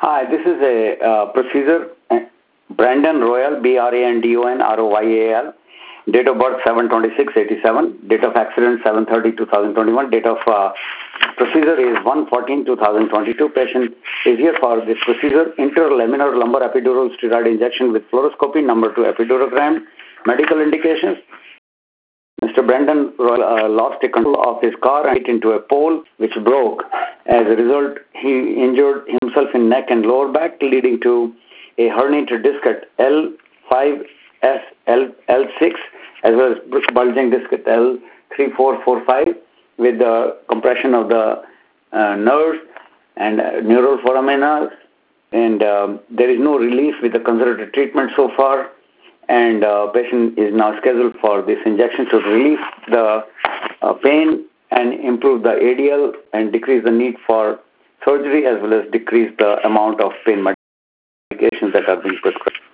Hi, this is a procedure, Brandon Royal, Brandon Royal, date of birth 7/26/87, date of accident 7/30/2021, date of procedure is 1/14/2022. Patient is here for this procedure, interlaminar lumbar epidural steroid injection with fluoroscopy, number 2 epidurogram. Medical indications. Mr. Brandon Royal lost control of his car and hit into a pole which broke. As a result, he injured himself in neck and lower back, leading to a herniated disc at L5S, L6, as well as bulging disc at L3445 with the compression of the nerves and neural foramina. And there is no relief with the conservative treatment so far. And patient is now scheduled for this injection to relieve the pain and improve the ADL and decrease the need for surgery, as well as decrease the amount of pain medications that are being prescribed.